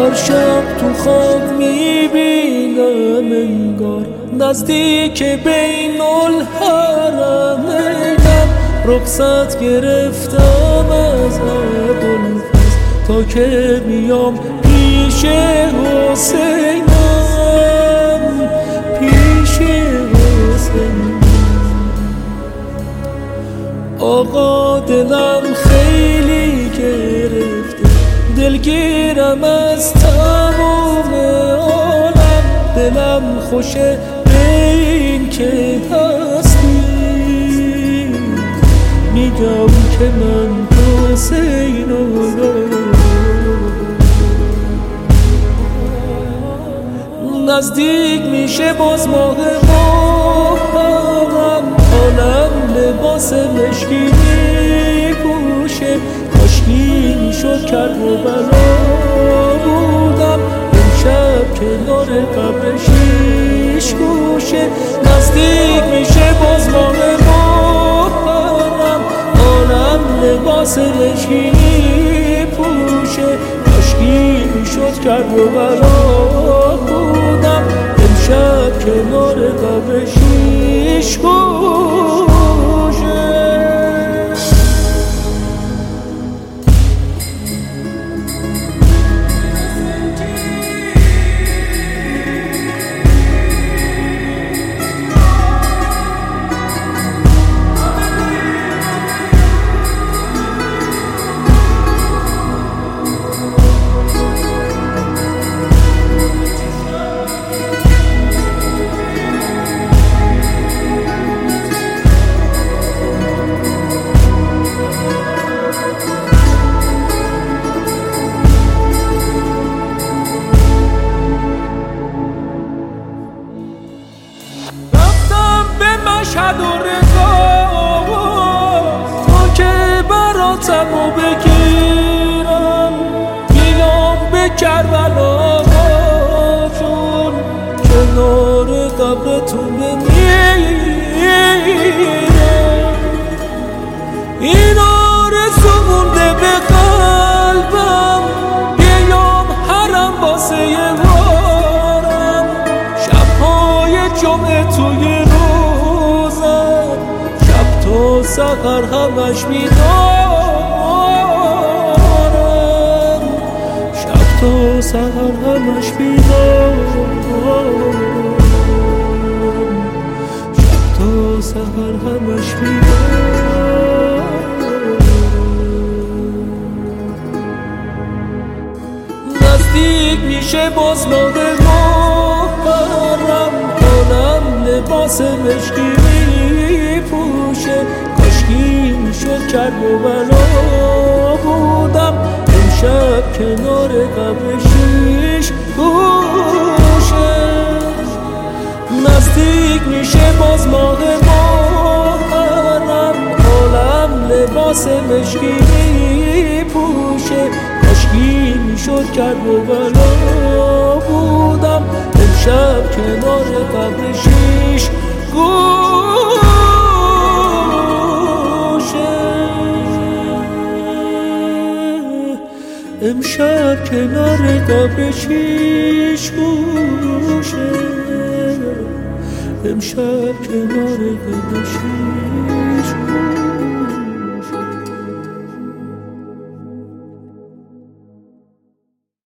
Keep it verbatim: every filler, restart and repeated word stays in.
هر شب تو خواب میبینم انگار نزدیک بین الحرمینم. رخصت گرفتم از ابوالفضل تا که بیام پیش حسینم، پیش حسینم. آقا دلم خیلی گرفته، دلگیرم از تمام عالم. دلم خوشه به این که هستی، میگم که من حسینم. نزدیک میشه باز ماه محرم، عالم لباس مشکی میپوشه. کاشکی میشد کربلا بودم امشب کنار قبر شیش گوشه. نزدیک میشه باز ماه محرم، عالم لباس مشکی میپوشه. کاشکی میشد کربلا بودم امشب کنار قبر شیش گوشه. مشهد و رضا تا که براتمو بگیرم، بیام به کربلا جون کنار قبرتون بمیرم. این آرزو مونده به قلبم، بیام حرم واسه وارم. شبهای جمعه توی تو سحر همش بیدارم، شب تو سحر همش بیدارم، شب تو سحر همش بیدارم. نزدیک میشه باز ماه محرم، عالم لباس مشکی میپوشه. کاشکی میشد کربلا بودم امشب کنار قبر شیش گوشه. نزدیک میشه باز ماه محرم، عالم لباس مشکی میپوشه. کاشکی میشد کربلا بودم امشب کنار قبر شیش گوشه. امشب کنار قبر شیش گوشه، امشب کنار قبر شیش